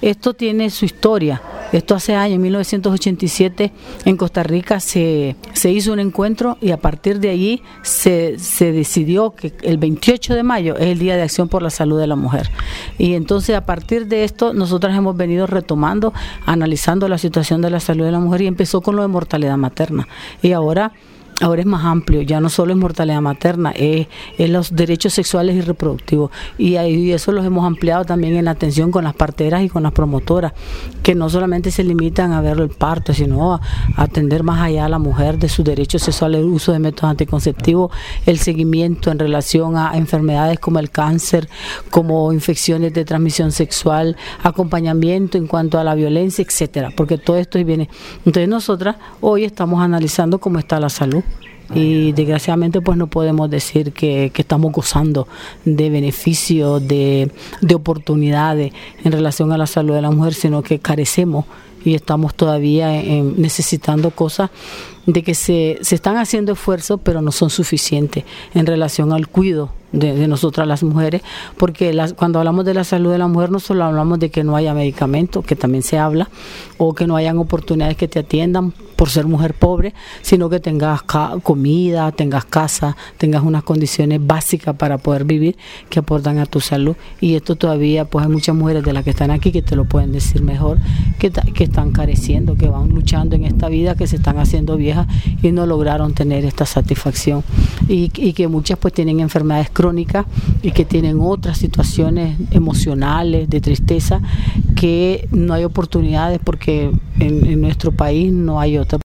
esto tiene su historia. Esto hace años, en 1987, en Costa Rica se hizo un encuentro y a partir de allí se decidió que el 28 de mayo es el Día de Acción por la Salud de la Mujer. Y entonces a partir de esto nosotras hemos venido retomando, analizando la situación de la salud de la mujer y empezó con lo de mortalidad materna. Y ahora es más amplio, ya no solo es mortalidad materna, es los derechos sexuales y reproductivos. Y eso los hemos ampliado también en la atención con las parteras y con las promotoras, que no solamente se limitan a ver el parto, sino a atender más allá a la mujer de sus derechos sexuales, el uso de métodos anticonceptivos, el seguimiento en relación a enfermedades como el cáncer, como infecciones de transmisión sexual, acompañamiento en cuanto a la violencia, etcétera, porque todo esto viene. Entonces nosotras hoy estamos analizando cómo está la salud. Y desgraciadamente pues no podemos decir que estamos gozando de beneficios, de oportunidades en relación a la salud de la mujer, sino que carecemos y estamos todavía necesitando cosas de que se están haciendo esfuerzos, pero no son suficientes en relación al cuidado de nosotras las mujeres, porque cuando hablamos de la salud de la mujer no solo hablamos de que no haya medicamentos, que también se habla, o que no hayan oportunidades que te atiendan por ser mujer pobre, sino que tengas comida, tengas casa, tengas unas condiciones básicas para poder vivir que aportan a tu salud. Y esto todavía pues hay muchas mujeres de las que están aquí que te lo pueden decir mejor, que están careciendo, que van luchando en esta vida, que se están haciendo viejas y no lograron tener esta satisfacción, y que muchas pues tienen enfermedades crónicas y que tienen otras situaciones emocionales de tristeza, que no hay oportunidades porque en nuestro país no hay otra